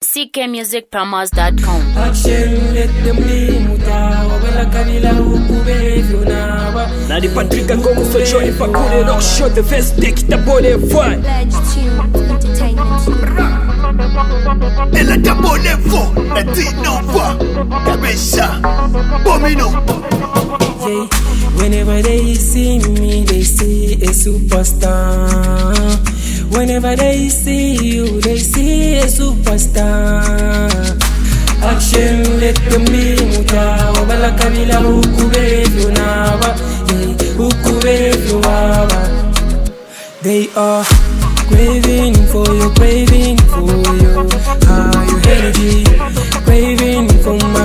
ckmusicpromos.com. Action, let them be mutawa wala kabila ukubevyo nawa. Nadi Patrick Ngomu so Johnny Pakule no show the first dick the body fun. Pledge Tune Entertainment. Ela da bonevo, na dinova, Kabesha, Bomino. Yeah. Whenever they see me, they see a superstar. Whenever they see you, they see a superstar. Action, let them be mutawa wala kabila ukubevyo nawa. Ukubevyo wawa. They are craving for you, craving for you. High energy, craving for my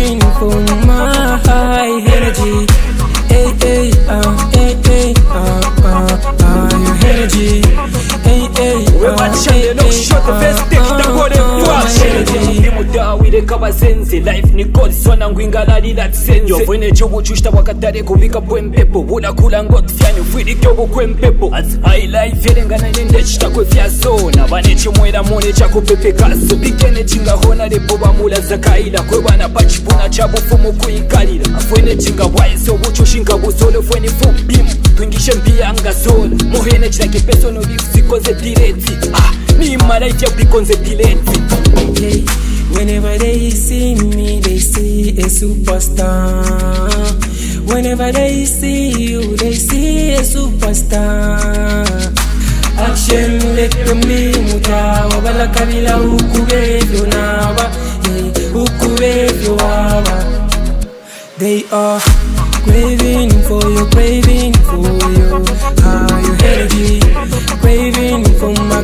high energy. Hey, hey, hey, hey, high energy. Hey, hey, we watch and no shot the first dick the body fun. Imuda wile kaba sense life ni cold sona ngwingala li that sense. Yo vene chobo chushta wakatare kubika bwempepo. Wula kula ngot fyani fwidi kyobo kwempepo. As high life yerengana nende chita kwe fyasona. Vane chumwela mone chako pepe kaso. Bikene chinga hona de boba mula zakaila. Kwe wana pachipuna chabu fumu kuikalila. Afwene chinga wae so wucho shinga busolo. Fwene fubimu twingishe mpia anga sola. Mohene chila kepeso no lifsi konze direti. Ni malaiti ya pikonze direti. Okay. Whenever they see me, they see a superstar. Whenever they see you, they see a superstar. Action, let them be mutawa wala kabila ukubevyo nawa. Ukubevyo wawa. They are craving for you, craving for you. High energy, craving for my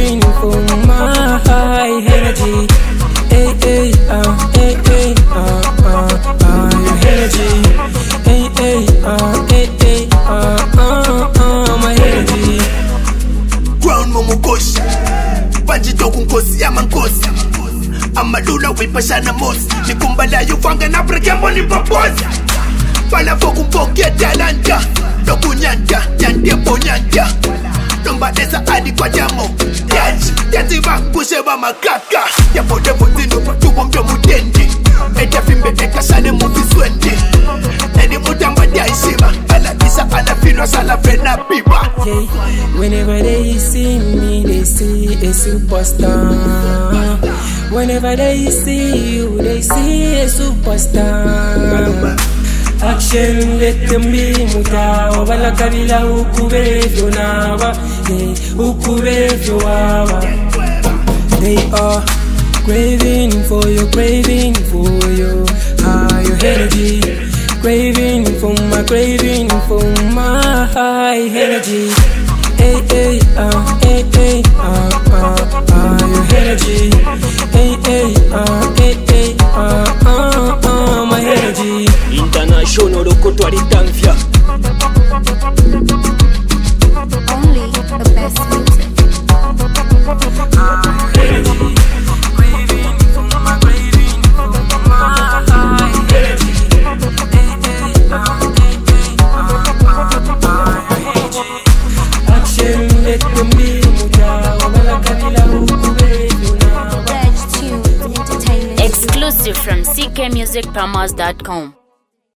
high energy. Hey, hey, hey, hey, high energy. Hey, hey, hey, hey, my energy. Ground momukoshi, Banjito kunkosi ya mankosi. Amadula wipashana mosi. Nikumbala yufanga na prekembo ni paposi. Pala foku mpoke talanta. Dokunyanta, nyante ponyanta. Nomba desa adi kwa jamo. Yati vakushe ba makaka. Yapo devo zinu tuwa mjo mutendi. Ete fimbe eka shane mufiswendi. Eni mutamba diaishima. Ala kisa ala fino sala fena piba. Yeah. Whenever they see me, they see a superstar. Whenever they see you, they see a superstar. Action, let them be mutawa wala kabila ukubevyo nawa. Ukubevyo wawa. They are craving for you, craving for you. High energy, craving for my high energy. Hey, hey, hey, hey, high energy. Hey, hey, hey, hey, my energy. International lokoto alitamfya. Only the best music. Exclusive from ckmusicpromos.com.